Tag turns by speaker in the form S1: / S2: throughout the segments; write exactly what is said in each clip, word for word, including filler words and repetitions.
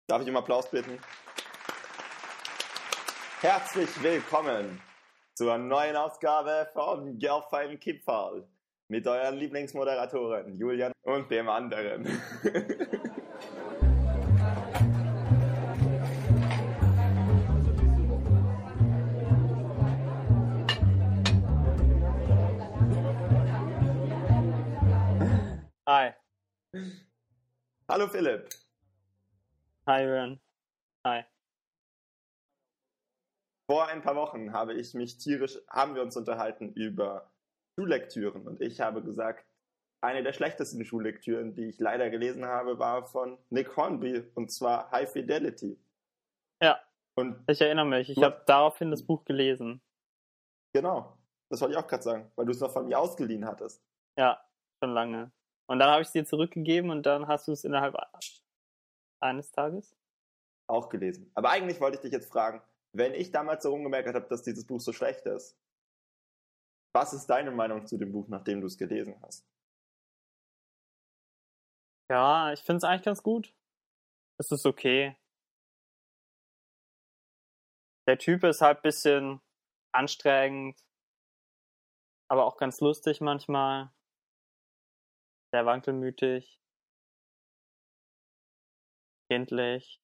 S1: Darf ich um Applaus bitten? Herzlich willkommen zur neuen Ausgabe von Auf einen Kipferl mit euren Lieblingsmoderatoren Julian und dem anderen.
S2: Hi.
S1: Hallo Philipp.
S2: Hi Julian. Hi.
S1: Vor ein paar Wochen habe ich mich tierisch, haben wir uns unterhalten über Schullektüren und ich habe gesagt, eine der schlechtesten Schullektüren, die ich leider gelesen habe, war von Nick Hornby und zwar High Fidelity.
S2: Ja,
S1: und
S2: ich erinnere mich. Ich
S1: du
S2: habe
S1: hast-
S2: daraufhin das Buch gelesen.
S1: Genau, das wollte ich auch gerade sagen, weil du es noch von mir ausgeliehen hattest.
S2: Ja, schon lange. Und dann habe ich es dir zurückgegeben und dann hast du es innerhalb eines Tages?
S1: Auch gelesen. Aber eigentlich wollte ich dich jetzt fragen, wenn ich damals so rumgemerkt habe, dass dieses Buch so schlecht ist, was ist deine Meinung zu dem Buch, nachdem du es gelesen hast?
S2: Ja, ich finde es eigentlich ganz gut. Es ist okay. Der Typ ist halt ein bisschen anstrengend, aber auch ganz lustig manchmal. Sehr wankelmütig. Kindlich.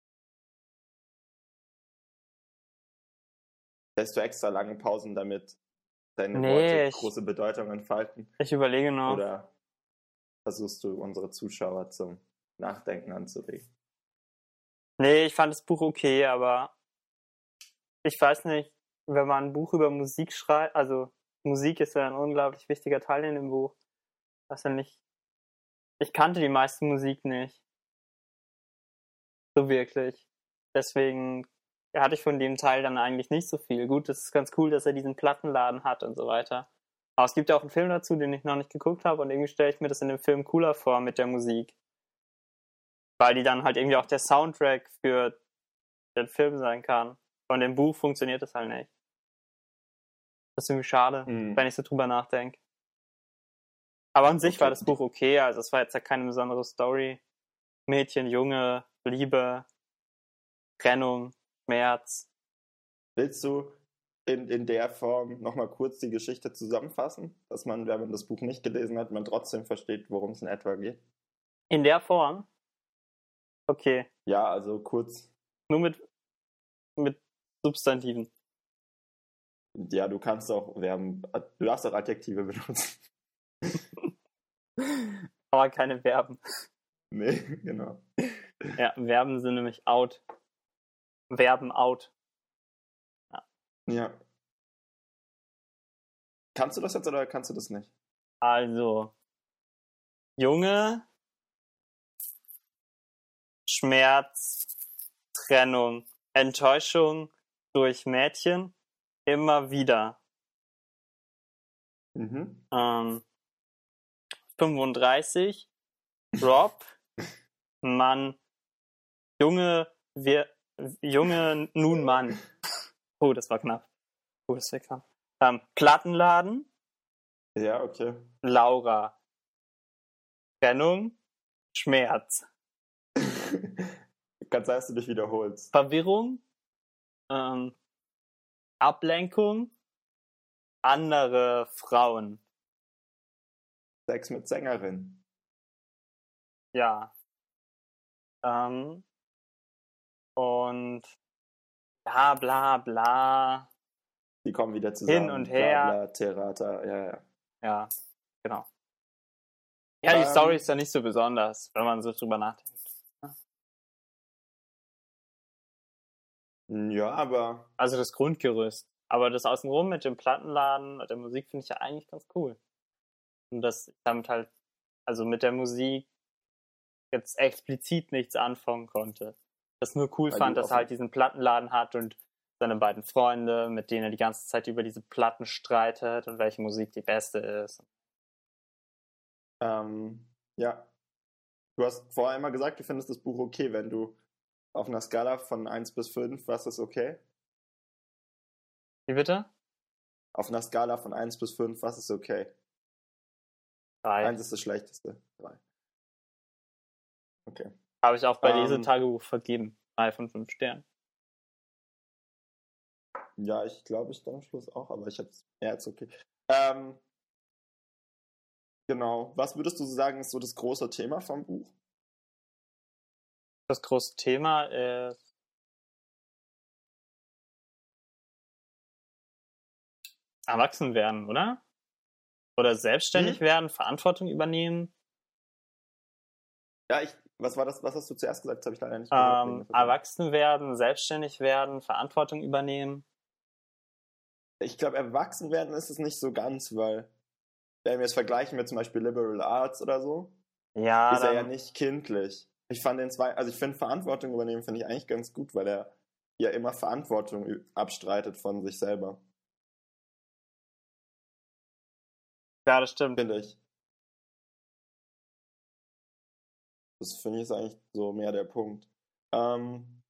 S1: Lässt du extra lange Pausen, damit deine
S2: Nee,
S1: Worte
S2: ich-
S1: große Bedeutung entfalten?
S2: Ich überlege noch.
S1: Oder versuchst du, unsere Zuschauer zum Nachdenken anzuregen?
S2: Nee, ich fand das Buch okay, aber ich weiß nicht, wenn man ein Buch über Musik schreibt, also Musik ist ja ein unglaublich wichtiger Teil in dem Buch. Was ja nicht. Ich kannte die meiste Musik nicht. So wirklich. Deswegen hatte ich von dem Teil dann eigentlich nicht so viel. Gut, es ist ganz cool, dass er diesen Plattenladen hat und so weiter. Aber es gibt ja auch einen Film dazu, den ich noch nicht geguckt habe und irgendwie stelle ich mir das in dem Film cooler vor mit der Musik. Weil die dann halt irgendwie auch der Soundtrack für den Film sein kann. Von dem Buch funktioniert das halt nicht. Das ist irgendwie schade,
S1: Mhm.
S2: wenn ich so drüber nachdenke. Aber an sich
S1: Okay.
S2: war das Buch okay, also es war jetzt ja keine besondere Story. Mädchen, Junge, Liebe, Trennung, Schmerz.
S1: Willst du in, in der Form nochmal kurz die Geschichte zusammenfassen, dass man, wenn man das Buch nicht gelesen hat, man trotzdem versteht, worum es in etwa geht?
S2: In der Form? Okay,
S1: Ja, also kurz.
S2: nur mit, mit Substantiven.
S1: Ja, du kannst auch Verben, du darfst auch Adjektive benutzen.
S2: Aber keine Verben.
S1: Nee, genau.
S2: Ja, Verben sind nämlich out. Verben out.
S1: Ja. Kannst du das jetzt oder kannst du das nicht?
S2: Also, Junge, Schmerz, Trennung, Enttäuschung durch Mädchen, immer wieder.
S1: Mhm.
S2: Ähm, fünfunddreißig, Rob, Mann, Junge, wir, Junge, nun Mann. Oh, das war knapp. Oh, das war knapp. Ähm, Plattenladen,
S1: Ja, okay.
S2: Laura, Trennung, Schmerz,
S1: Kann sein, dass du dich wiederholst.
S2: Verwirrung, ähm, Ablenkung, andere Frauen.
S1: Sex mit Sängerin.
S2: Ja. Ähm, und bla bla bla.
S1: Die kommen wieder zusammen.
S2: Hin und her.
S1: Bla, bla, Theater. Ja, ja.
S2: Ja, genau. Ja, die
S1: Ähm,
S2: Story ist ja nicht so besonders, wenn man so drüber nachdenkt.
S1: Ja, aber
S2: Also das Grundgerüst. Aber das Außenrum mit dem Plattenladen und der Musik finde ich ja eigentlich ganz cool. Und dass ich damit halt, also mit der Musik jetzt explizit nichts anfangen konnte. Das nur cool
S1: Weil
S2: fand,
S1: du
S2: dass er halt
S1: offen-
S2: diesen Plattenladen hat und seine beiden Freunde, mit denen er die ganze Zeit über diese Platten streitet und welche Musik die beste ist.
S1: ähm, ja. Du hast vorher immer gesagt, du findest das Buch okay, wenn du auf einer Skala von eins bis fünf, was ist okay?
S2: Wie bitte?
S1: Auf einer Skala von eins bis fünf, was ist okay?
S2: Drei.
S1: eins ist das Schlechteste. drei. Okay.
S2: Habe ich auch bei
S1: Ähm,
S2: Lesetagebuch vergeben. Drei von fünf Sternen.
S1: Ja, ich glaube, ich dann am Schluss auch, aber ich hab's. Ja, ist okay. Ähm, genau. Was würdest du sagen, ist so das große Thema vom Buch?
S2: Das große Thema ist erwachsen werden, oder? Oder selbstständig
S1: Hm?
S2: werden, Verantwortung übernehmen.
S1: Ja, ich. Was war das? Was hast du zuerst gesagt? Das habe ich leider nicht gehört. Wegen
S2: Ähm,
S1: der Verbindung.
S2: erwachsen werden, selbstständig werden, Verantwortung übernehmen.
S1: Ich glaube, erwachsen werden ist es nicht so ganz, weil, wenn wir es vergleichen mit zum Beispiel Liberal Arts oder so,
S2: Ja,
S1: ist er ja
S2: dann,
S1: nicht kindlich. Ich fand den zwei, also ich finde Verantwortung übernehmen, finde ich eigentlich ganz gut, weil er ja immer Verantwortung ü- abstreitet von sich selber,
S2: ja, das stimmt.
S1: finde ich. Das finde ich ist eigentlich so mehr der Punkt. Ähm,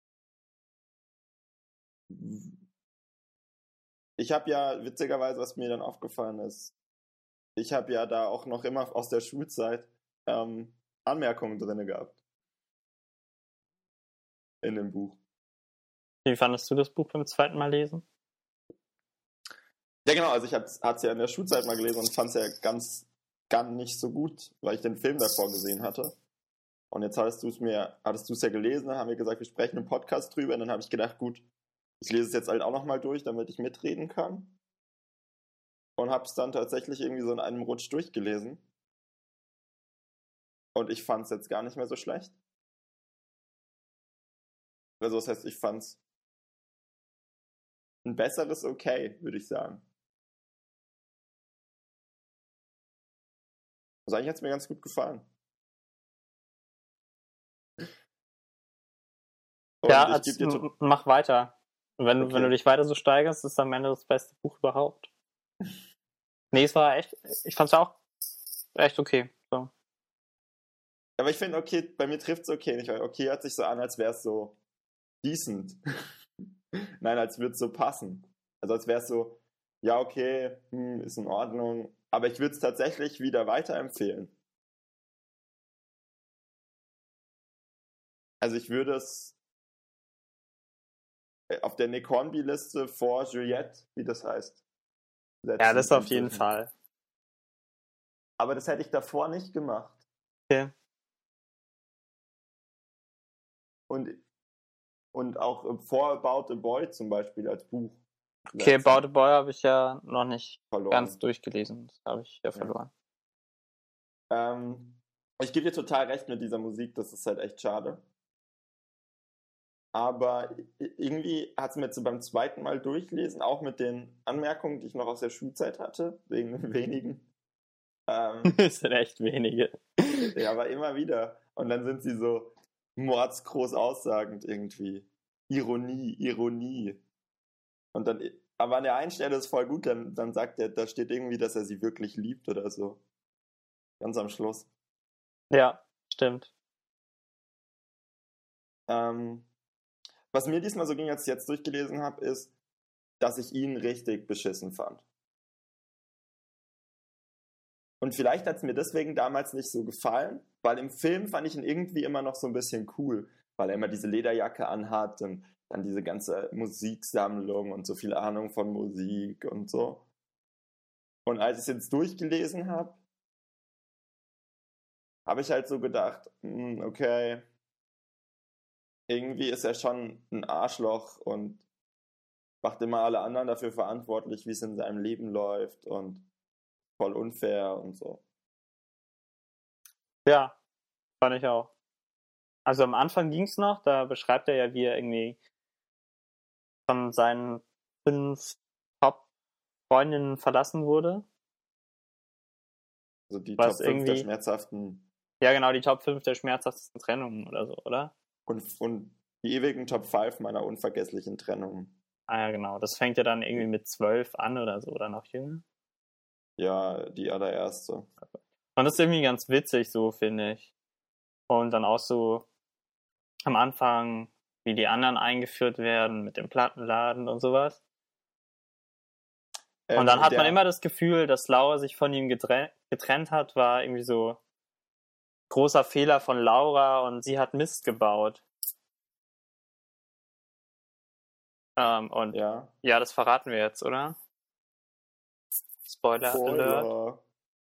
S1: ich habe ja, witzigerweise, was mir dann aufgefallen ist, ich habe ja da auch noch immer aus der Schulzeit ähm, Anmerkungen drin gehabt in dem Buch.
S2: Wie fandest du das Buch beim zweiten Mal lesen?
S1: Ja, genau, also ich hatte es ja in der Schulzeit mal gelesen und fand es ja ganz, gar nicht so gut, weil ich den Film davor gesehen hatte. Und jetzt hattest du es mir, hattest du es ja gelesen, dann haben wir gesagt, wir sprechen im Podcast drüber. Und dann habe ich gedacht, gut, ich lese es jetzt halt auch nochmal durch, damit ich mitreden kann. Und habe es dann tatsächlich irgendwie so in einem Rutsch durchgelesen. Und ich fand es jetzt gar nicht mehr so schlecht. Also das heißt, ich fand es ein besseres Okay, würde ich sagen. Also eigentlich hat es mir ganz gut gefallen.
S2: Ja,
S1: Und ich
S2: als,
S1: gebe dir to-
S2: m- mach weiter. Wenn, du- wenn du
S1: okay.
S2: dich weiter so steigerst, ist am Ende das beste Buch überhaupt. Nee, es war echt, ich fand's auch echt okay. So.
S1: Aber ich finde, okay, bei mir trifft es okay nicht, weil okay hört sich so an, als wäre es so decent. Nein, als würde es so passen. Also als wäre es so, ja, okay, hm, ist in Ordnung. Aber ich würde es tatsächlich wieder weiterempfehlen. Also ich würde es auf der Nick Hornby-Liste vor Juliette, wie das heißt,
S2: Ja,
S1: setzen
S2: das auf jeden
S1: inzwischen.
S2: Fall.
S1: Aber das hätte ich davor nicht gemacht.
S2: Okay.
S1: Und, und auch vor About a Boy zum Beispiel als Buch
S2: Okay,
S1: setzen.
S2: About a Boy habe ich ja noch nicht
S1: Verloren.
S2: ganz durchgelesen. Das habe ich ja
S1: Ja.
S2: verloren.
S1: Ähm, ich gebe dir total recht mit dieser Musik, das ist halt echt schade. Aber irgendwie hat es mir jetzt so beim zweiten Mal durchlesen, auch mit den Anmerkungen, die ich noch aus der Schulzeit hatte, wegen wenigen. Ähm,
S2: Das sind echt wenige.
S1: ja, aber immer wieder. Und dann sind sie so mordsgroß aussagend irgendwie. Ironie, Ironie. Und dann, aber an der einen Stelle ist voll gut, dann, dann sagt er, da steht irgendwie, dass er sie wirklich liebt oder so. Ganz am Schluss.
S2: Ja, stimmt.
S1: Ähm, was mir diesmal so ging, als ich jetzt durchgelesen habe, ist, dass ich ihn richtig beschissen fand. Und vielleicht hat es mir deswegen damals nicht so gefallen, weil im Film fand ich ihn irgendwie immer noch so ein bisschen cool, weil er immer diese Lederjacke anhat und dann diese ganze Musiksammlung und so viel Ahnung von Musik und so. Und als ich es jetzt durchgelesen habe, habe ich halt so gedacht, hm, okay, irgendwie ist er schon ein Arschloch und macht immer alle anderen dafür verantwortlich, wie es in seinem Leben läuft und voll unfair und so.
S2: Ja, fand ich auch. Also am Anfang ging's noch, da beschreibt er ja, wie er irgendwie von seinen fünf Top-Freundinnen verlassen wurde.
S1: Also die
S2: Was
S1: Top fünf der
S2: irgendwie,
S1: schmerzhaften
S2: ja genau, die Top fünf der schmerzhaftesten Trennungen oder so, oder?
S1: und, und die ewigen Top fünf meiner unvergesslichen Trennungen.
S2: Ah ja, genau. Das fängt ja dann irgendwie mit zwölf an oder so, oder noch jünger.
S1: Ja, die allererste.
S2: Und das ist irgendwie ganz witzig, so finde ich. Und dann auch so am Anfang, wie die anderen eingeführt werden mit dem Plattenladen und sowas.
S1: Ähm,
S2: Und dann hat
S1: der,
S2: man immer das Gefühl, dass Laura sich von ihm getrennt, getrennt hat, war irgendwie so großer Fehler von Laura und sie hat Mist gebaut. Ähm, und ja. ja, das verraten wir jetzt, oder? Spoiler, Spoiler. Alert.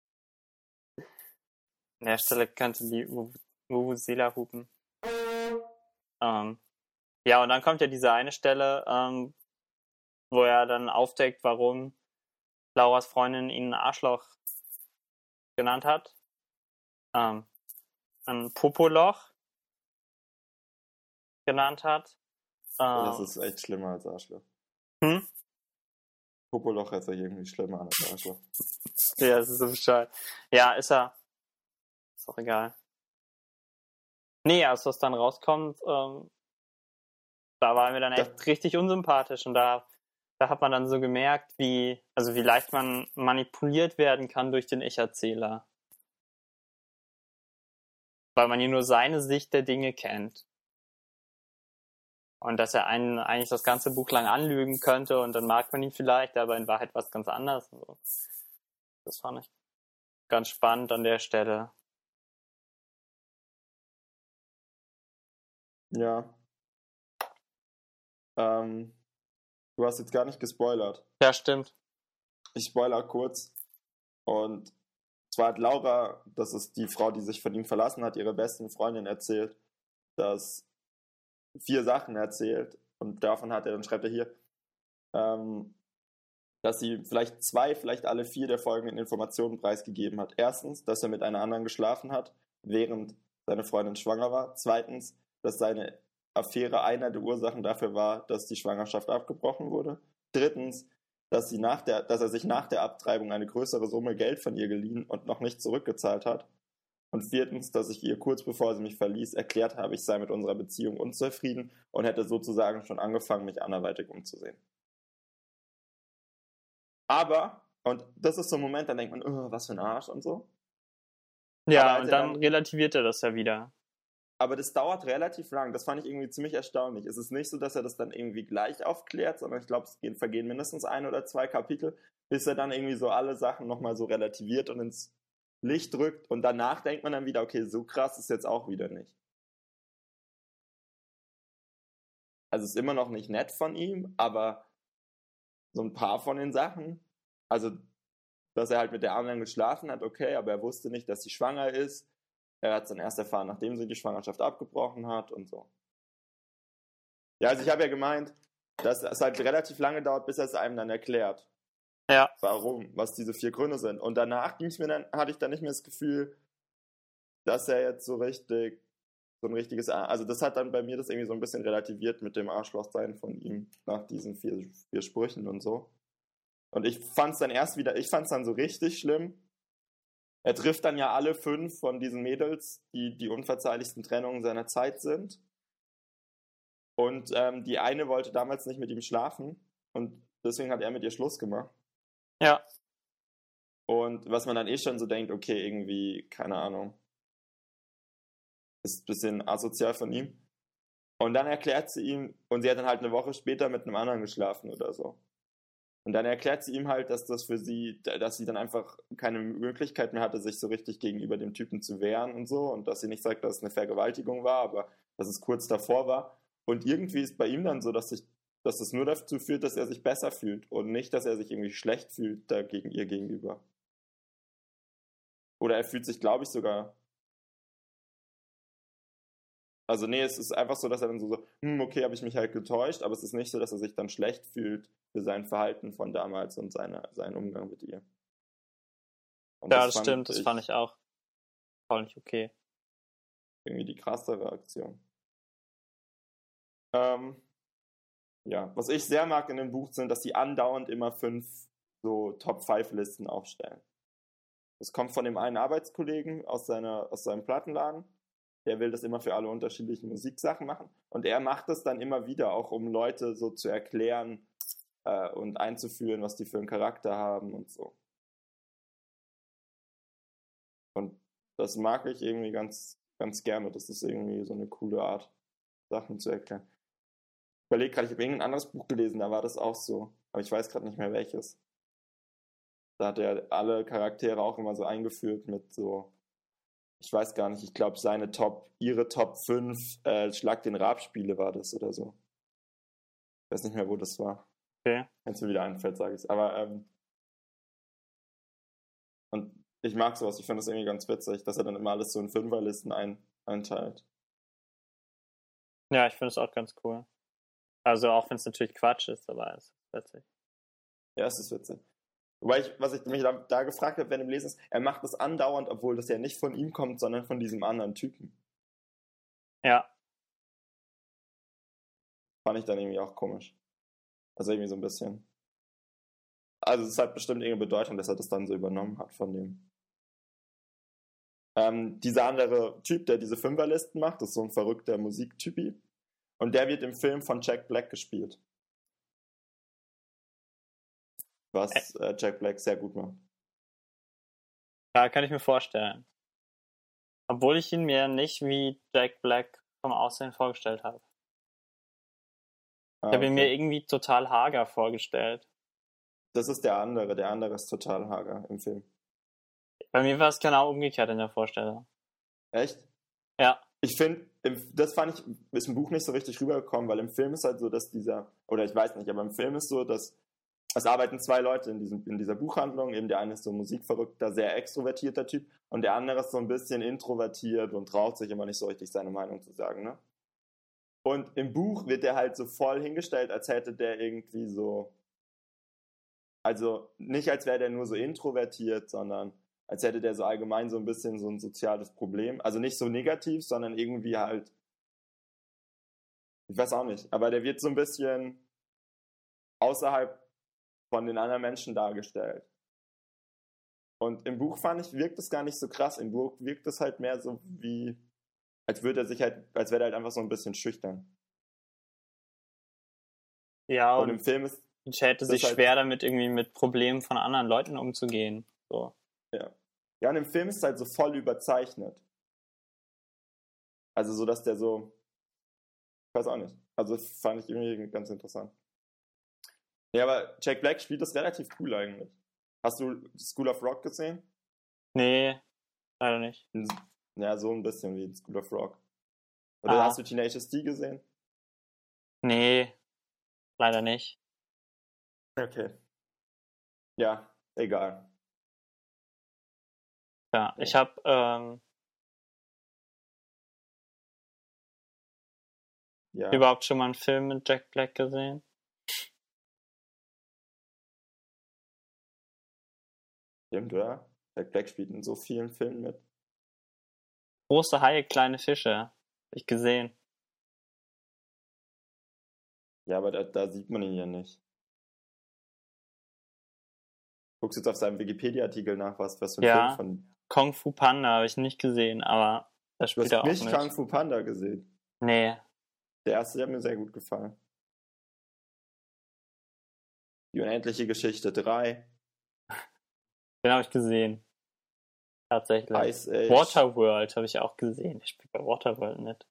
S2: An der Stelle könnte die Vuvuzela hupen. Ähm, ja, und dann kommt ja diese eine Stelle, ähm, wo er dann aufdeckt, warum Lauras Freundin ihn ein Arschloch genannt hat. Ähm, ein Popoloch genannt hat. Ähm,
S1: das ist echt schlimmer als Arschloch.
S2: Hm?
S1: Popoloch ist ja irgendwie schlimmer als Arschloch.
S2: Ja, das ist so bescheuert. Ja, ist er. Ist auch egal. Nee, als was dann rauskommt, ähm, da war er mir dann echt das richtig unsympathisch und da, da hat man dann so gemerkt, wie, also wie leicht man manipuliert werden kann durch den Ich-Erzähler. Weil man ja nur seine Sicht der Dinge kennt. Und dass er einen eigentlich das ganze Buch lang anlügen könnte und dann mag man ihn vielleicht, aber in Wahrheit was ganz anderes. Das fand ich ganz spannend an der Stelle.
S1: Ja. Ähm, du hast jetzt gar nicht gespoilert.
S2: Ja, stimmt.
S1: Ich spoiler kurz. Und zwar hat Laura, das ist die Frau, die sich von ihm verlassen hat, ihre besten Freundin erzählt, dass vier Sachen erzählt. Und davon hat er, dann schreibt er hier, ähm, dass sie vielleicht zwei, vielleicht alle vier der folgenden Informationen preisgegeben hat. Erstens, dass er mit einer anderen geschlafen hat, während seine Freundin schwanger war. Zweitens, dass seine Affäre einer der Ursachen dafür war, dass die Schwangerschaft abgebrochen wurde. Drittens, dass, sie nach der, dass er sich nach der Abtreibung eine größere Summe Geld von ihr geliehen und noch nicht zurückgezahlt hat. Und viertens, dass ich ihr kurz bevor sie mich verließ erklärt habe, ich sei mit unserer Beziehung unzufrieden und hätte sozusagen schon angefangen, mich anderweitig umzusehen. Aber, und das ist so ein Moment, dann denkt man, oh, was für ein Arsch und so.
S2: Ja, und dann, dann relativiert er das ja wieder.
S1: Aber das dauert relativ lang. Das fand ich irgendwie ziemlich erstaunlich. Es ist nicht so, dass er das dann irgendwie gleich aufklärt, sondern ich glaube, es gehen, vergehen mindestens ein oder zwei Kapitel, bis er dann irgendwie so alle Sachen nochmal so relativiert und ins Licht drückt. Und danach denkt man dann wieder, okay, so krass ist jetzt auch wieder nicht. Also es ist immer noch nicht nett von ihm, aber so ein paar von den Sachen, also dass er halt mit der anderen geschlafen hat, okay, aber er wusste nicht, dass sie schwanger ist. Er hat es dann erst erfahren, nachdem sie die Schwangerschaft abgebrochen hat und so. Ja, also ich habe ja gemeint, dass es halt relativ lange dauert, bis er es einem dann erklärt.
S2: Ja.
S1: Warum, was diese vier Gründe sind. Und danach ging's mir dann, hatte ich dann nicht mehr das Gefühl, dass er jetzt so richtig, so ein richtiges, also das hat dann bei mir das irgendwie so ein bisschen relativiert mit dem Arschlochsein von ihm nach diesen vier, vier Sprüchen und so. Und ich fand's dann erst wieder, ich fand's dann so richtig schlimm. Er trifft dann ja alle fünf von diesen Mädels, die die unverzeihlichsten Trennungen seiner Zeit sind. Und ähm, die eine wollte damals nicht mit ihm schlafen und deswegen hat er mit ihr Schluss gemacht.
S2: Ja.
S1: Und was man dann eh schon so denkt, okay, irgendwie, keine Ahnung, ist ein bisschen asozial von ihm. Und dann erklärt sie ihm, und sie hat dann halt eine Woche später mit einem anderen geschlafen oder so. Und dann erklärt sie ihm halt, dass das für sie, dass sie dann einfach keine Möglichkeit mehr hatte, sich so richtig gegenüber dem Typen zu wehren und so. Und dass sie nicht sagt, dass es eine Vergewaltigung war, aber dass es kurz davor war. Und irgendwie ist bei ihm dann so, dass sich, dass es nur dazu führt, dass er sich besser fühlt und nicht, dass er sich irgendwie schlecht fühlt dagegen ihr gegenüber. Oder er fühlt sich, glaube ich, sogar. Also nee, es ist einfach so, dass er dann so, so hm, okay, habe ich mich halt getäuscht, aber es ist nicht so, dass er sich dann schlecht fühlt für sein Verhalten von damals und seine, seinen Umgang mit ihr.
S2: Und ja, das, das stimmt, das fand ich auch voll nicht okay.
S1: Irgendwie die krassere Aktion. Ähm, ja, was ich sehr mag in dem Buch sind, dass sie andauernd immer fünf so Top-fünf-Listen aufstellen. Das kommt von dem einen Arbeitskollegen aus, seiner, aus seinem Plattenladen. Der will das immer für alle unterschiedlichen Musiksachen machen. Und er macht das dann immer wieder, auch um Leute so zu erklären äh, und einzuführen, was die für einen Charakter haben und so. Und das mag ich irgendwie ganz, ganz gerne. Das ist irgendwie so eine coole Art, Sachen zu erklären. Ich überlege gerade, ich habe irgendein anderes Buch gelesen, da war das auch so. Aber ich weiß gerade nicht mehr welches. Da hat er alle Charaktere auch immer so eingeführt mit so ich weiß gar nicht, ich glaube, seine Top, ihre Top fünf äh, Schlag den Raab-Spiele war das oder so. Ich weiß nicht mehr, wo das war.
S2: Okay.
S1: Wenn es mir wieder einfällt, sage ich es. Aber, ähm, und ich mag sowas, ich finde das irgendwie ganz witzig, dass er dann immer alles so in Fünferlisten ein, einteilt.
S2: Ja, ich finde es auch ganz cool. Also auch wenn es natürlich Quatsch ist, aber es ist witzig.
S1: Ja, es ist witzig. Wobei ich, was ich mich da, da gefragt habe, während dem Lesen ist, er macht das andauernd, obwohl das ja nicht von ihm kommt, sondern von diesem anderen Typen.
S2: Ja.
S1: Fand ich dann irgendwie auch komisch. Also irgendwie so ein bisschen. Also es hat bestimmt irgendeine Bedeutung, dass er das dann so übernommen hat von dem. Ähm, dieser andere Typ, der diese Fünferlisten macht, ist so ein verrückter Musiktypi. Und der wird im Film von Jack Black gespielt. Was äh, Jack Black sehr gut macht.
S2: Da kann ich mir vorstellen. Obwohl ich ihn mir nicht wie Jack Black vom Aussehen vorgestellt habe.
S1: Ah,
S2: Ich habe ihn
S1: okay.
S2: mir irgendwie total hager vorgestellt.
S1: Das ist der andere. Der andere ist total hager im Film.
S2: Bei mir war es genau umgekehrt in der Vorstellung.
S1: Echt?
S2: Ja.
S1: Ich finde, das fand ich, ist im Buch nicht so richtig rübergekommen, weil im Film ist halt so, dass dieser, oder ich weiß nicht, aber im Film ist so, dass es arbeiten zwei Leute in, diesem, in dieser Buchhandlung. Eben der eine ist so ein musikverrückter, sehr extrovertierter Typ und der andere ist so ein bisschen introvertiert und traut sich immer nicht so richtig seine Meinung zu sagen, ne? Und im Buch wird der halt so voll hingestellt, als hätte der irgendwie so, also nicht als wäre der nur so introvertiert, sondern als hätte der so allgemein so ein bisschen so ein soziales Problem. Also nicht so negativ, sondern irgendwie halt, ich weiß auch nicht, aber der wird so ein bisschen außerhalb von den anderen Menschen dargestellt. Und im Buch fand ich, wirkt es gar nicht so krass. Im Buch wirkt es halt mehr so wie, als würde er sich halt, als wäre er halt einfach so ein bisschen schüchtern.
S2: Ja,
S1: Und
S2: und
S1: im Film ist
S2: ich hätte sich
S1: halt,
S2: schwer damit, irgendwie mit Problemen von anderen Leuten umzugehen. So.
S1: ja. Ja, und im Film ist es halt so voll überzeichnet. Also so, dass der so, ich weiß auch nicht. Also das fand ich irgendwie ganz interessant. Ja, aber Jack Black spielt das relativ cool eigentlich. Hast du School of Rock gesehen?
S2: Nee, leider nicht.
S1: Ja, so ein bisschen wie School of Rock. Oder
S2: Aha.
S1: hast du Tenacious D gesehen?
S2: Nee, leider nicht.
S1: Okay. Ja, egal.
S2: Ja, ich habe ähm,
S1: Ja.
S2: überhaupt schon mal einen Film mit Jack Black gesehen.
S1: Stimmt, oder? Jack Black spielt in so vielen Filmen mit.
S2: Große Haie, kleine Fische. Hab ich gesehen.
S1: Ja, aber da, da sieht man ihn ja nicht. Guckst jetzt auf seinem Wikipedia-Artikel nach, was, was für ein
S2: Ja,
S1: Film von...
S2: Kung Fu Panda habe ich nicht gesehen, aber da
S1: Du
S2: spielt
S1: hast
S2: er auch
S1: nicht
S2: mit.
S1: Kung Fu Panda gesehen.
S2: Nee,
S1: Der erste, der hat mir sehr gut gefallen. Die unendliche Geschichte drei.
S2: den habe ich gesehen. Tatsächlich.
S1: Ice Age.
S2: Waterworld habe ich auch gesehen. Ich spiele bei Waterworld mit.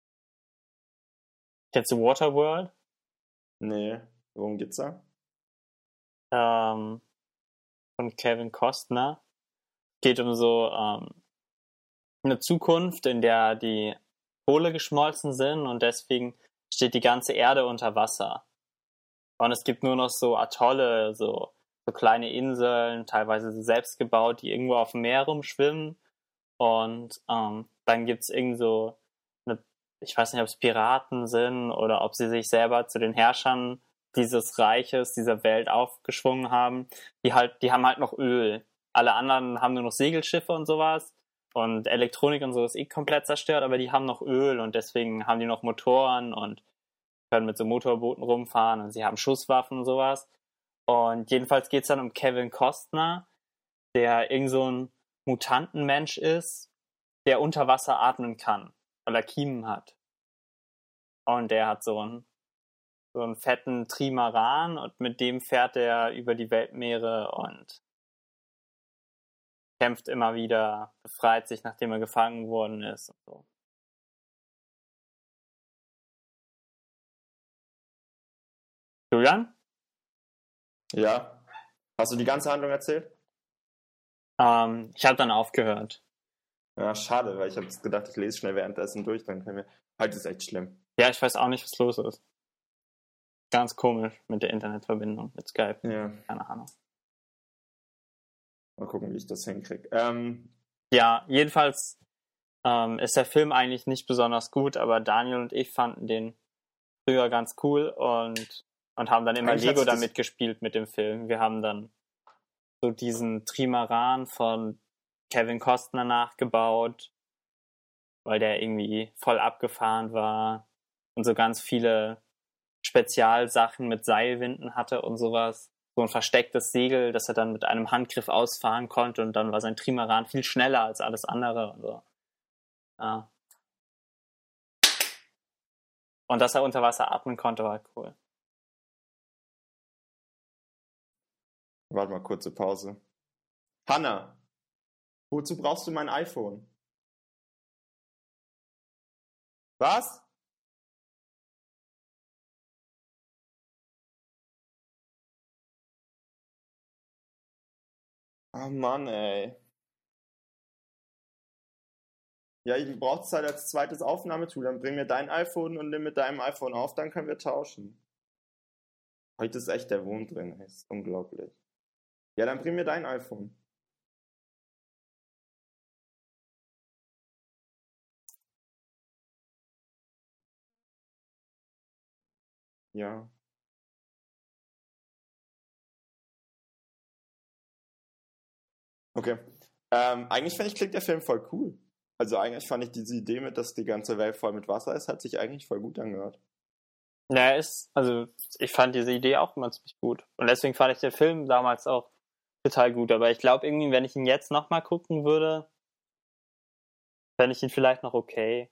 S2: Kennst du Waterworld?
S1: Nee, worum geht's da?
S2: Ähm, von Kevin Costner. Geht um so ähm, eine Zukunft, in der die Pole geschmolzen sind und deswegen steht die ganze Erde unter Wasser. Und es gibt nur noch so Atolle, so, so kleine Inseln, teilweise selbst gebaut, die irgendwo auf dem Meer rumschwimmen. Und ähm, dann gibt's irgend so eine, ich weiß nicht, ob es Piraten sind oder ob sie sich selber zu den Herrschern dieses Reiches, dieser Welt aufgeschwungen haben. Die halt, die haben halt noch Öl. Alle anderen haben nur noch Segelschiffe und sowas. Und Elektronik und so ist eh komplett zerstört, aber die haben noch Öl und deswegen haben die noch Motoren und können mit so Motorbooten rumfahren und sie haben Schusswaffen und sowas. Und jedenfalls geht's dann um Kevin Costner, der irgend so ein Mutantenmensch ist, der unter Wasser atmen kann, weil er Kiemen hat. Und der hat so einen, so einen fetten Trimaran und mit dem fährt er über die Weltmeere und kämpft immer wieder, befreit sich, nachdem er gefangen worden ist und so. Julian?
S1: Ja. Hast du die ganze Handlung erzählt?
S2: Ähm, ich habe dann aufgehört.
S1: Ja, schade, weil ich habe gedacht, ich lese schnell währenddessen durch, dann können wir. Heute ist echt schlimm.
S2: Ja, ich weiß auch nicht, was los ist. Ganz komisch mit der Internetverbindung, mit Skype.
S1: Ja.
S2: Keine Ahnung.
S1: Mal gucken, wie ich das hinkriege. Ähm,
S2: ja, jedenfalls ähm, ist der Film eigentlich nicht besonders gut, aber Daniel und ich fanden den früher ganz cool und, und haben dann immer
S1: Eigentlich
S2: Lego
S1: hat's das-
S2: damit gespielt mit dem Film. Wir haben dann so diesen Trimaran von Kevin Costner nachgebaut, weil der irgendwie voll abgefahren war und so ganz viele Spezialsachen mit Seilwinden hatte und sowas. So ein verstecktes Segel, das er dann mit einem Handgriff ausfahren konnte und dann war sein Trimaran viel schneller als alles andere und so. Ja. Und dass er unter Wasser atmen konnte, war cool.
S1: Warte mal, kurze Pause. Hanna, wozu brauchst du mein iPhone? Was? Oh Mann, ey. Ja, ich brauche es halt als zweites Aufnahmetool. Dann bring mir dein iPhone und nimm mit deinem iPhone auf, dann können wir tauschen. Heute ist echt der Wurm drin, ey. Ist unglaublich. Ja, dann bring mir dein iPhone. Ja. Okay. Ähm, eigentlich fand ich, klingt der Film voll cool. Also eigentlich fand ich diese Idee mit, dass die ganze Welt voll mit Wasser ist, hat sich eigentlich voll gut angehört.
S2: Ja, ist, also ich fand diese Idee auch immer ziemlich gut. Und deswegen fand ich den Film damals auch total gut. Aber ich glaube irgendwie, wenn ich ihn jetzt nochmal gucken würde, fände ich ihn vielleicht noch okay.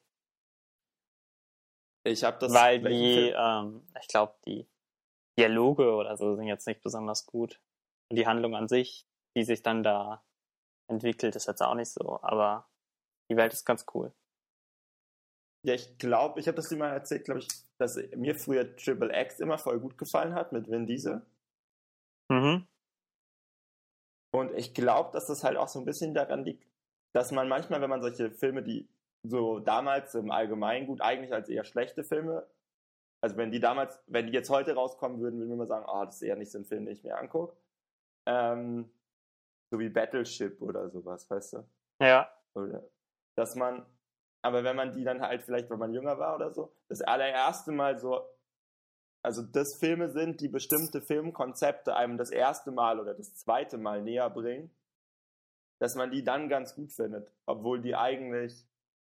S1: Ich habe das.
S2: Weil
S1: welchen
S2: die,
S1: Film?
S2: ähm, ich glaube, die Dialoge oder so sind jetzt nicht besonders gut. Und die Handlung an sich, die sich dann da entwickelt, ist jetzt auch nicht so. Aber die Welt ist ganz cool.
S1: Ja, ich glaube, ich habe das dir mal erzählt, glaube ich, dass mir früher Triple X immer voll gut gefallen hat mit Vin Diesel.
S2: Mhm.
S1: Und ich glaube, dass das halt auch so ein bisschen daran liegt, dass man manchmal, wenn man solche Filme, die so damals im Allgemeinen gut eigentlich als eher schlechte Filme, also wenn die damals, wenn die jetzt heute rauskommen würden, würden wir mal sagen, ah, oh, das ist eher nicht so ein Film, den ich mir angucke. Ähm, so wie Battleship oder sowas, weißt du?
S2: Ja.
S1: Oder dass man, aber wenn man die dann halt vielleicht, wenn man jünger war oder so, das allererste Mal so, also das Filme sind, die bestimmte Filmkonzepte einem das erste Mal oder das zweite Mal näher bringen, dass man die dann ganz gut findet, obwohl die eigentlich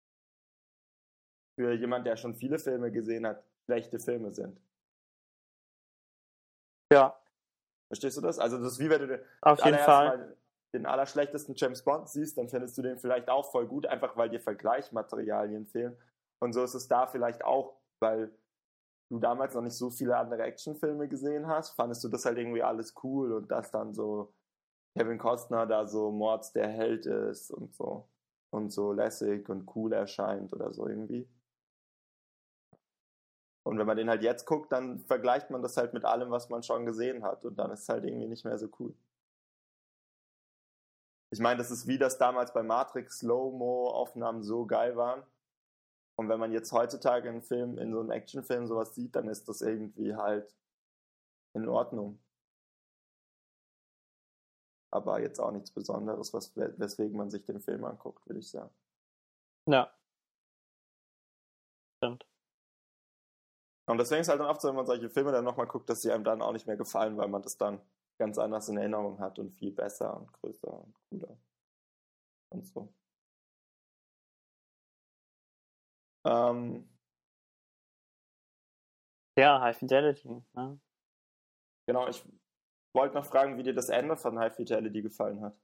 S1: für jemand, der schon viele Filme gesehen hat, schlechte Filme sind.
S2: Ja.
S1: Verstehst du das? Also das ist wie wenn du den,
S2: Auf jeden Fall.
S1: Mal den allerschlechtesten James Bond siehst, dann findest du den vielleicht auch voll gut, einfach weil dir Vergleichsmaterialien fehlen. Und so ist es da vielleicht auch, weil du damals noch nicht so viele andere Actionfilme gesehen hast, fandest du das halt irgendwie alles cool und dass dann so Kevin Costner da so Mords der Held ist und so und so lässig und cool erscheint oder so irgendwie. Und wenn man den halt jetzt guckt, dann vergleicht man das halt mit allem, was man schon gesehen hat und dann ist es halt irgendwie nicht mehr so cool. Ich meine, das ist wie das damals bei Matrix Slow-Mo-Aufnahmen so geil waren. Und wenn man jetzt heutzutage einen Film, in so einem Actionfilm sowas sieht, dann ist das irgendwie halt in Ordnung. Aber jetzt auch nichts Besonderes, was, weswegen man sich den Film anguckt, würde ich sagen.
S2: Ja. Stimmt.
S1: Und deswegen ist halt dann oft so, wenn man solche Filme dann nochmal guckt, dass sie einem dann auch nicht mehr gefallen, weil man das dann ganz anders in Erinnerung hat und viel besser und größer und cooler und so. Ähm,
S2: Ja, High Fidelity. Ne?
S1: genau, ich wollte noch fragen, wie dir das Ende von High Fidelity gefallen hat.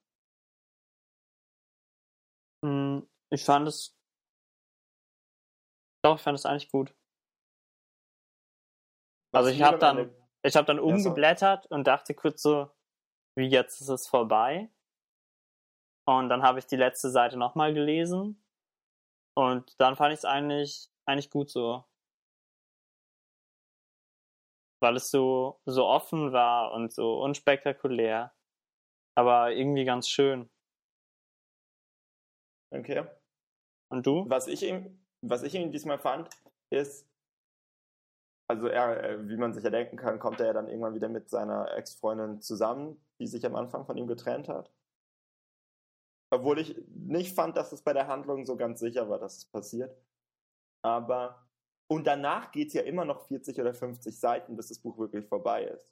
S2: Hm, Ich fand es. Doch, ich fand es eigentlich gut.
S1: Was
S2: Also ich
S1: mir
S2: habe
S1: dann
S2: dann,
S1: Ende-
S2: ich habe dann
S1: Ja, sorry.
S2: umgeblättert und dachte kurz so, wie jetzt ist es vorbei. Und dann habe ich die letzte Seite nochmal gelesen. Und dann fand ich es eigentlich, eigentlich gut so. Weil es so, so offen war und so unspektakulär. Aber irgendwie ganz schön.
S1: Okay.
S2: Und du?
S1: Was ich ihm, was ich ihm diesmal fand, ist, also er, wie man sich ja denken kann, kommt er ja dann irgendwann wieder mit seiner Ex-Freundin zusammen, die sich am Anfang von ihm getrennt hat. Obwohl ich nicht fand, dass es bei der Handlung so ganz sicher war, dass es passiert. Aber, und danach geht es ja immer noch vierzig oder fünfzig Seiten, bis das Buch wirklich vorbei ist.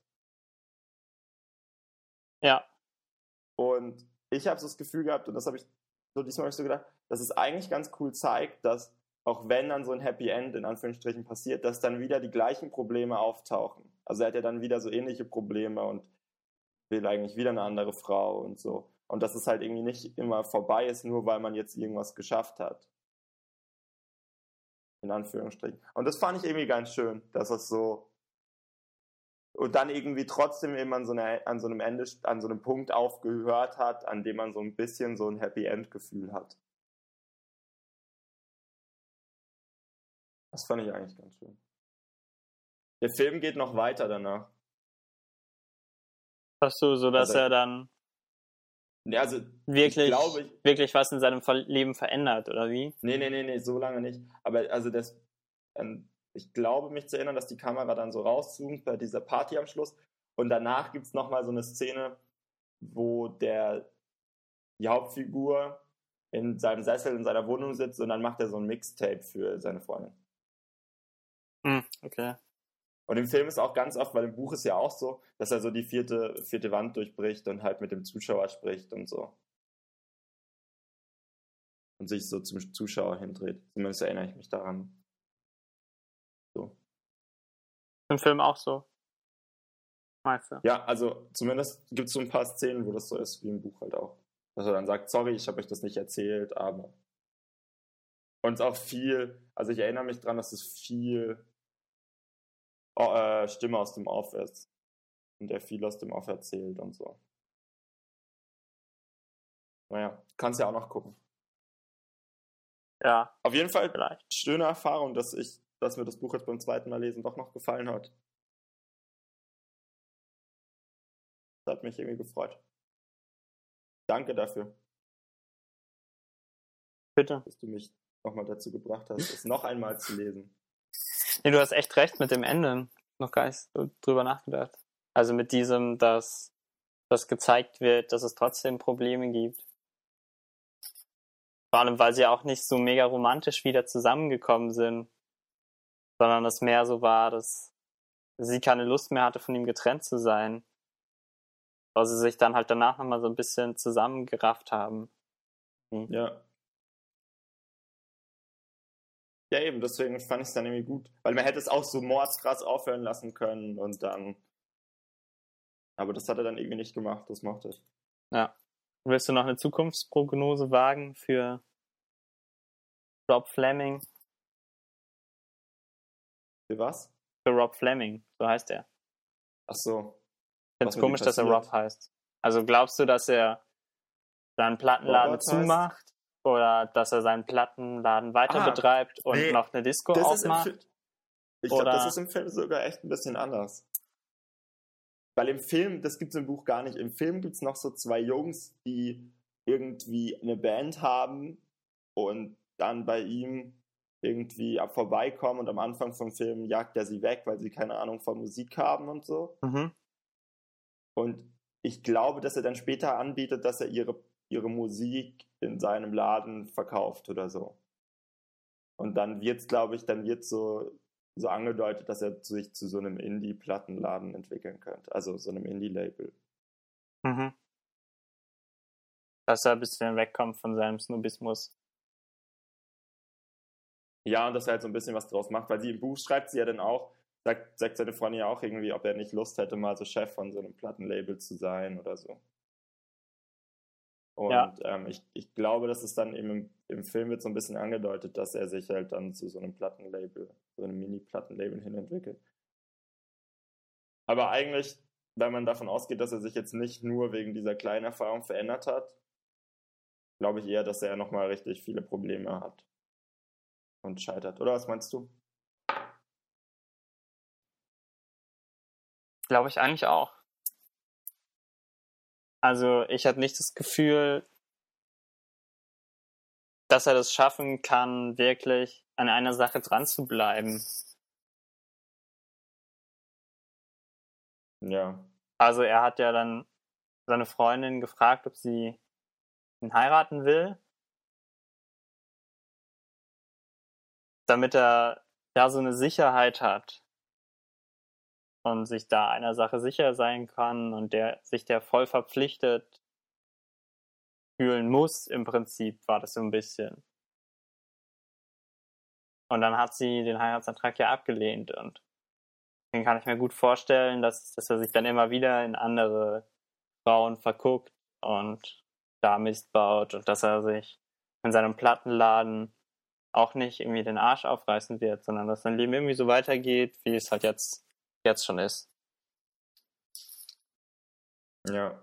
S2: Ja.
S1: Und ich habe so das Gefühl gehabt, und das habe ich so diesmal hab ich so gedacht, dass es eigentlich ganz cool zeigt, dass auch wenn dann so ein Happy End in Anführungsstrichen passiert, dass dann wieder die gleichen Probleme auftauchen. Also er hat ja dann wieder so ähnliche Probleme und will eigentlich wieder eine andere Frau und so. Und dass es halt irgendwie nicht immer vorbei ist, nur weil man jetzt irgendwas geschafft hat. In Anführungsstrichen. Und das fand ich irgendwie ganz schön, dass es so und dann irgendwie trotzdem eben an so, einer, an so einem Ende, an so einem Punkt aufgehört hat, an dem man so ein bisschen so ein Happy End Gefühl hat. Das fand ich eigentlich ganz schön. Der Film geht noch weiter danach.
S2: Hast du so, dass
S1: Also,
S2: er dann
S1: ja, also
S2: wirklich,
S1: ich glaube, ich,
S2: wirklich was in seinem Leben verändert, oder wie?
S1: Nee, nee, nee, nee, so lange nicht. Aber also das, ähm, ich glaube mich zu erinnern, dass die Kamera dann so rauszoomt bei dieser Party am Schluss. Und danach gibt es nochmal so eine Szene, wo der die Hauptfigur in seinem Sessel in seiner Wohnung sitzt und dann macht er so ein Mixtape für seine Freundin.
S2: Hm, okay.
S1: Und im Film ist auch ganz oft, weil im Buch ist ja auch so, dass er so die vierte, vierte Wand durchbricht und halt mit dem Zuschauer spricht und so. Und sich so zum Zuschauer hindreht. Zumindest erinnere ich mich daran. So.
S2: Im Film auch so. Meinst du?
S1: Ja, also zumindest gibt es so ein paar Szenen, wo das so ist, wie im Buch halt auch. Dass er dann sagt, sorry, ich habe euch das nicht erzählt, aber... Und auch viel, also ich erinnere mich dran, dass es viel oh, äh, Stimme aus dem Off ist. Und er viel aus dem Off erzählt und so. Naja, kannst ja auch noch gucken.
S2: Ja.
S1: Auf jeden Fall
S2: vielleicht.
S1: Schöne Erfahrung, dass ich, dass mir das Buch jetzt beim zweiten Mal lesen doch noch gefallen hat. Das hat mich irgendwie gefreut. Danke dafür.
S2: Bitte.
S1: Dass du mich nochmal dazu gebracht hast, es noch einmal zu lesen.
S2: Nee, du hast echt recht mit dem Ende. Noch gar nicht so drüber nachgedacht. Also mit diesem, dass das gezeigt wird, dass es trotzdem Probleme gibt. Vor allem, weil sie auch nicht so mega romantisch wieder zusammengekommen sind, sondern es mehr so war, dass sie keine Lust mehr hatte, von ihm getrennt zu sein. Weil sie sich dann halt danach nochmal so ein bisschen zusammengerafft haben.
S1: Hm. Ja. Ja, eben, deswegen fand ich es dann irgendwie gut. Weil man hätte es auch so mordskrass aufhören lassen können und dann... Aber das hat er dann irgendwie nicht gemacht, das mochte ich.
S2: Ja. Willst du noch eine Zukunftsprognose wagen für Rob Fleming?
S1: Für was?
S2: Für Rob Fleming, so heißt er.
S1: Ach so.
S2: Ich finde es komisch, dass er Rob heißt. Also glaubst du, dass er seinen Plattenladen
S1: Robert
S2: zumacht
S1: heißt?
S2: Oder dass er seinen Plattenladen weiter
S1: ah,
S2: betreibt und
S1: nee,
S2: noch eine Disco
S1: das
S2: aufmacht?
S1: Ist im ich glaube, das ist im Film sogar echt ein bisschen anders. Weil im Film, das gibt es im Buch gar nicht, im Film gibt es noch so zwei Jungs, die irgendwie eine Band haben und dann bei ihm irgendwie ab vorbeikommen und am Anfang vom Film jagt er sie weg, weil sie keine Ahnung von Musik haben und so.
S2: Mhm.
S1: Und ich glaube, dass er dann später anbietet, dass er ihre, ihre Musik in seinem Laden verkauft oder so. Und dann wird es, glaube ich, dann wird so, so angedeutet, dass er sich zu so einem Indie-Plattenladen entwickeln könnte. Also so einem Indie-Label.
S2: Mhm. Dass er ein bisschen wegkommt von seinem Snobismus.
S1: Ja, und dass er halt so ein bisschen was draus macht, weil sie im Buch schreibt sie ja dann auch, sagt, sagt seine Freundin ja auch irgendwie, ob er nicht Lust hätte, mal so Chef von so einem Plattenlabel zu sein oder so. Und ja. ähm, ich, ich glaube, dass es dann eben im, im Film wird so ein bisschen angedeutet, dass er sich halt dann zu so einem Plattenlabel, so einem Mini-Plattenlabel hin entwickelt. Aber eigentlich, wenn man davon ausgeht, dass er sich jetzt nicht nur wegen dieser kleinen Erfahrung verändert hat, glaube ich eher, dass er nochmal richtig viele Probleme hat und scheitert. Oder was meinst du?
S2: Glaube ich eigentlich auch. Also ich habe nicht das Gefühl, dass er das schaffen kann, wirklich an einer Sache dran zu bleiben.
S1: Ja.
S2: Also er hat ja dann seine Freundin gefragt, ob sie ihn heiraten will, damit er da so eine Sicherheit hat und sich da einer Sache sicher sein kann und der sich der voll verpflichtet fühlen muss, im Prinzip, war das so ein bisschen. Und dann hat sie den Heiratsantrag ja abgelehnt und den kann ich mir gut vorstellen, dass, dass er sich dann immer wieder in andere Frauen verguckt und da Mist baut und dass er sich in seinem Plattenladen auch nicht irgendwie den Arsch aufreißen wird, sondern dass sein Leben irgendwie so weitergeht, wie es halt jetzt, jetzt schon ist.
S1: Ja.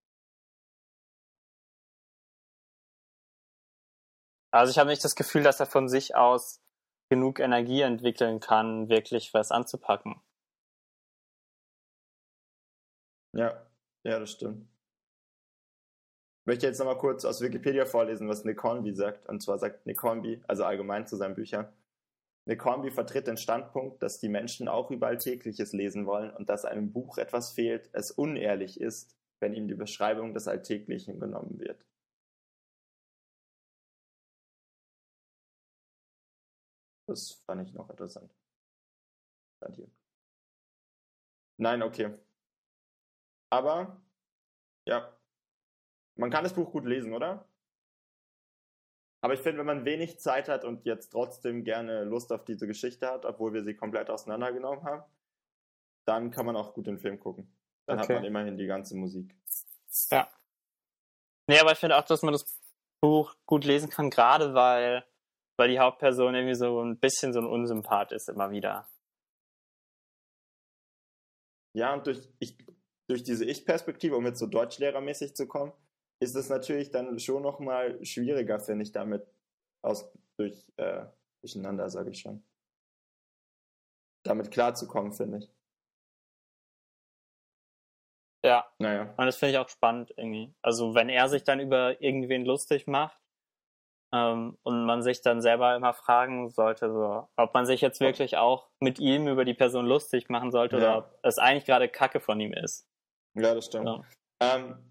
S2: Also ich habe nicht das Gefühl, dass er von sich aus genug Energie entwickeln kann, wirklich was anzupacken.
S1: Ja, ja, das stimmt. Ich möchte jetzt nochmal kurz aus Wikipedia vorlesen, was Nick Hornby sagt. Und zwar sagt Nick Hornby, also allgemein zu seinen Büchern, Nick Hornby vertritt den Standpunkt, dass die Menschen auch über Alltägliches lesen wollen und dass einem Buch etwas fehlt, es unehrlich ist, wenn ihm die Beschreibung des Alltäglichen genommen wird. Das fand ich noch interessant. Hier. Nein, okay. Aber, ja, man kann das Buch gut lesen, oder? Aber ich finde, wenn man wenig Zeit hat und jetzt trotzdem gerne Lust auf diese Geschichte hat, obwohl wir sie komplett auseinandergenommen haben, dann kann man auch gut den Film gucken. Dann
S2: Okay.
S1: hat man immerhin die ganze Musik.
S2: Ja. Nee, aber ich finde auch, dass man das Buch gut lesen kann, gerade weil, weil die Hauptperson irgendwie so ein bisschen so ein Unsympath ist immer wieder.
S1: Ja, und durch, ich, durch diese Ich-Perspektive, um jetzt so deutschlehrermäßig zu kommen, ist es natürlich dann schon nochmal schwieriger, finde ich, damit aus, durch, äh, durcheinander, sage ich schon. Damit klarzukommen, finde ich.
S2: Ja.
S1: Naja.
S2: Und das finde ich auch spannend irgendwie. Also wenn er sich dann über irgendwen lustig macht ähm, und man sich dann selber immer fragen sollte, so, ob man sich jetzt wirklich auch mit ihm über die Person lustig machen sollte
S1: Ja.
S2: oder ob es eigentlich gerade Kacke von ihm ist.
S1: Ja, das stimmt.
S2: Ja.
S1: Ähm,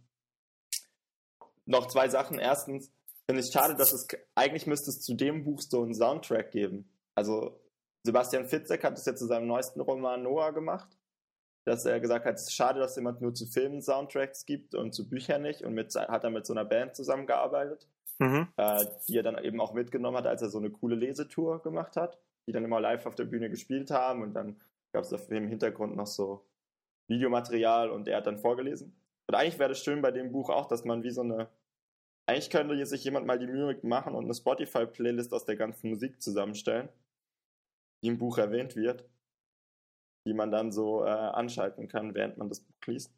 S1: noch zwei Sachen. Erstens finde ich schade, dass es eigentlich müsste es zu dem Buch so einen Soundtrack geben. Also Sebastian Fitzek hat es ja zu seinem neuesten Roman Noah gemacht, dass er gesagt hat, es ist schade, dass jemand nur zu Filmen Soundtracks gibt und zu Büchern nicht, und mit, hat er mit so einer Band zusammengearbeitet,
S2: Mhm.
S1: äh, die er dann eben auch mitgenommen hat, als er so eine coole Lesetour gemacht hat, die dann immer live auf der Bühne gespielt haben, und dann gab es im Hintergrund noch so Videomaterial und er hat dann vorgelesen. Und eigentlich wäre das schön bei dem Buch auch, dass man wie so eine, eigentlich könnte sich jemand mal die Mühe machen und eine Spotify-Playlist aus der ganzen Musik zusammenstellen, die im Buch erwähnt wird, die man dann so äh, anschalten kann, während man das Buch liest.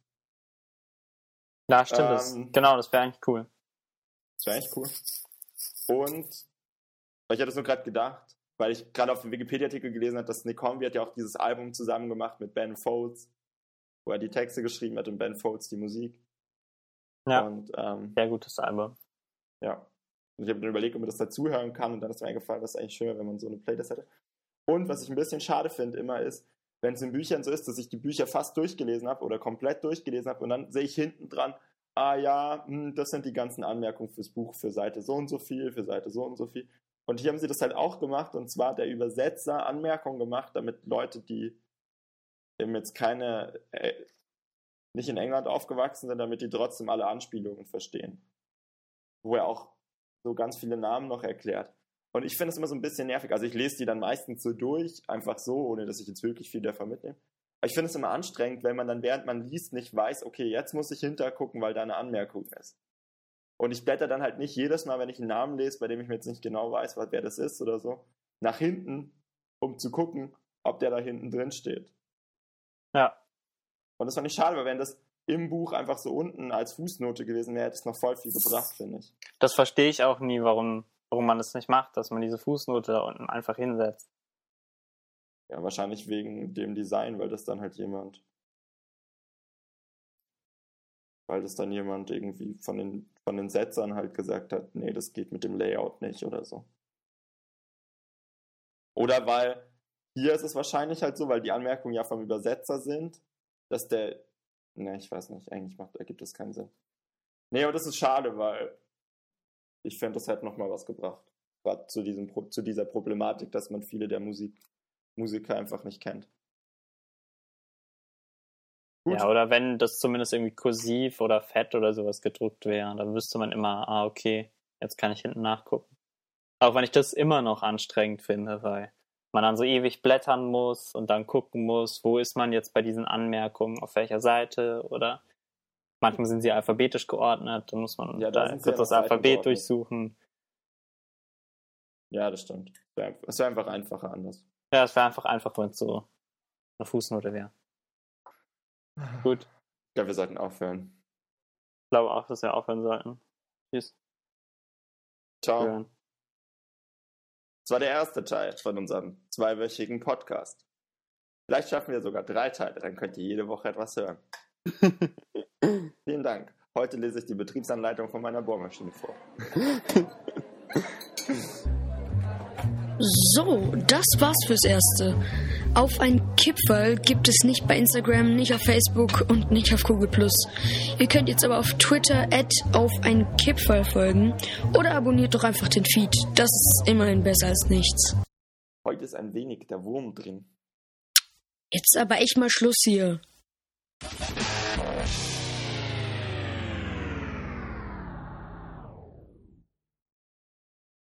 S2: Ja, stimmt.
S1: Ähm,
S2: das. Genau, das wäre eigentlich cool.
S1: Das wäre eigentlich cool. Und ich hatte es nur gerade gedacht, weil ich gerade auf dem Wikipedia-Artikel gelesen habe, dass Nick Hornby hat ja auch dieses Album zusammen gemacht mit Ben Folds, wo er die Texte geschrieben hat und Ben Folds die Musik.
S2: Ja,
S1: und, ähm,
S2: sehr gutes Album.
S1: Ja. Und ich habe dann überlegt, ob man das dazuhören kann, und dann ist mir eingefallen, das ist eigentlich schöner, wenn man so eine Playlist hätte. Und was ich ein bisschen schade finde immer ist, wenn es in Büchern so ist, dass ich die Bücher fast durchgelesen habe oder komplett durchgelesen habe und dann sehe ich hinten dran, ah ja, hm, das sind die ganzen Anmerkungen fürs Buch, für Seite so und so viel, für Seite so und so viel. Und hier haben sie das halt auch gemacht, und zwar hat der Übersetzer Anmerkungen gemacht, damit Leute, die eben jetzt keine, äh, nicht in England aufgewachsen sind, damit die trotzdem alle Anspielungen verstehen. Wo er auch so ganz viele Namen noch erklärt. Und ich finde es immer so ein bisschen nervig. Also ich lese die dann meistens so durch, einfach so, ohne dass ich jetzt wirklich viel davon mitnehme. Aber ich finde es immer anstrengend, wenn man dann, während man liest, nicht weiß, okay, jetzt muss ich hintergucken, weil da eine Anmerkung ist. Und ich blätter dann halt nicht jedes Mal, wenn ich einen Namen lese, bei dem ich mir jetzt nicht genau weiß, wer das ist oder so, nach hinten, um zu gucken, ob der da hinten drin steht.
S2: Ja.
S1: Und das fand ich schade, weil wenn das im Buch einfach so unten als Fußnote gewesen wäre, hätte es noch voll viel gebracht, finde ich.
S2: Das verstehe ich auch nie, warum, warum man das nicht macht, dass man diese Fußnote da unten einfach hinsetzt.
S1: Ja, wahrscheinlich wegen dem Design, weil das dann halt jemand weil das dann jemand irgendwie von den, von den Setzern halt gesagt hat, nee, das geht mit dem Layout nicht oder so. Oder weil, hier ist es wahrscheinlich halt so, weil die Anmerkungen ja vom Übersetzer sind, dass der, ne, ich weiß nicht, eigentlich macht, ergibt das keinen Sinn. Nee, aber das ist schade, weil ich fände, das hätte nochmal was gebracht. Gerade zu, diesem, zu dieser Problematik, dass man viele der Musik, Musiker einfach nicht kennt.
S2: Gut. Ja, oder wenn das zumindest irgendwie kursiv oder fett oder sowas gedruckt wäre, dann wüsste man immer, ah, okay, jetzt kann ich hinten nachgucken. Auch wenn ich das immer noch anstrengend finde, weil man dann so ewig blättern muss und dann gucken muss, wo ist man jetzt bei diesen Anmerkungen, auf welcher Seite, oder manchmal sind sie alphabetisch geordnet, dann muss man
S1: ja, da
S2: da kurz das Alphabet durchsuchen.
S1: Ja, das stimmt. Es wäre einfach einfacher anders.
S2: Ja, es wäre einfach einfach, wenn es so eine Fußnote wäre. Gut.
S1: Ich glaube, wir sollten aufhören.
S2: Ich glaube auch, dass wir aufhören sollten. Tschüss.
S1: Ciao. Ja. Das war der erste Teil von unserem zweiwöchigen Podcast. Vielleicht schaffen wir sogar drei Teile, dann könnt ihr jede Woche etwas hören. Vielen Dank. Heute lese ich die Betriebsanleitung von meiner Bohrmaschine vor.
S3: So, das war's fürs Erste. Auf ein Kipferl gibt es nicht bei Instagram, nicht auf Facebook und nicht auf Google plus. Ihr könnt jetzt aber auf Twitter at auf ein Kipferl folgen oder abonniert doch einfach den Feed. Das ist immerhin besser als nichts.
S1: Heute ist ein wenig der Wurm drin.
S3: Jetzt aber echt mal Schluss hier.